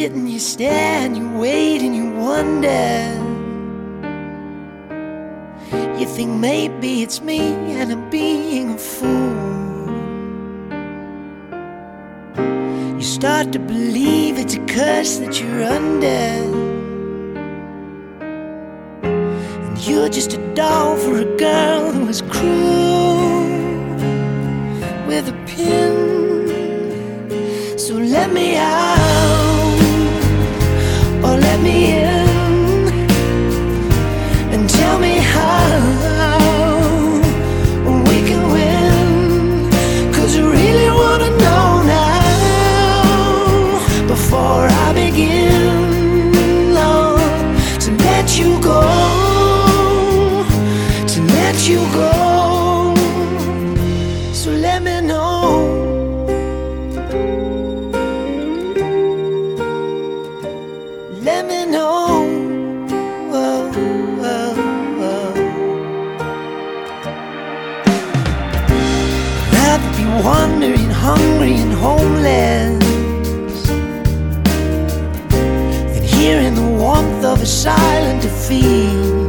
sit and you stare and you wait and you wonder. You think maybe it's me and I'm being a fool. You start to believe it's a curse that you're under, and you're just a doll for a girl who is cruel with a pin. So let me out, or let me in, and tell me how we can win. 'Cause I really wanna know now, before I begin, Lord, to let you go, to let you go. So let me know. Let me know. Whoa, whoa, whoa. Rather be wandering, hungry and homeless than here in the warmth of a silent defeat.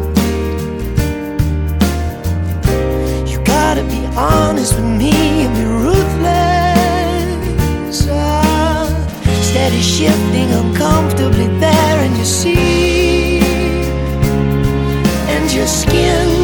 You gotta be honest with me and be ruthless. Steady shifting uncomfortably there in your seat, and your skin